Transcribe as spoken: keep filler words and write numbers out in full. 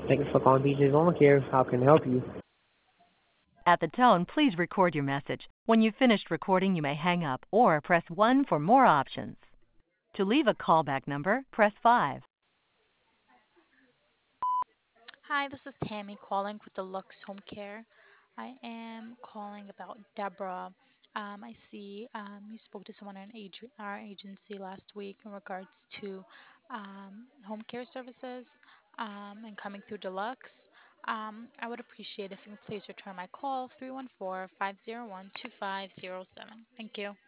Thank you for calling B J's Home Care. How can I help you? At the tone, please record your message. When you've finished recording, you may hang up or press one for more options. To leave a callback number, press five. Hi, this is Tammy calling with the Lux Home Care. I am calling about Deborah. Um, I see um, you spoke to someone in ag- our agency last week in regards to um, home care services um, and coming through Deluxe. Um, I would appreciate if you could please return my call three one four, five zero one, two five zero seven. Thank you.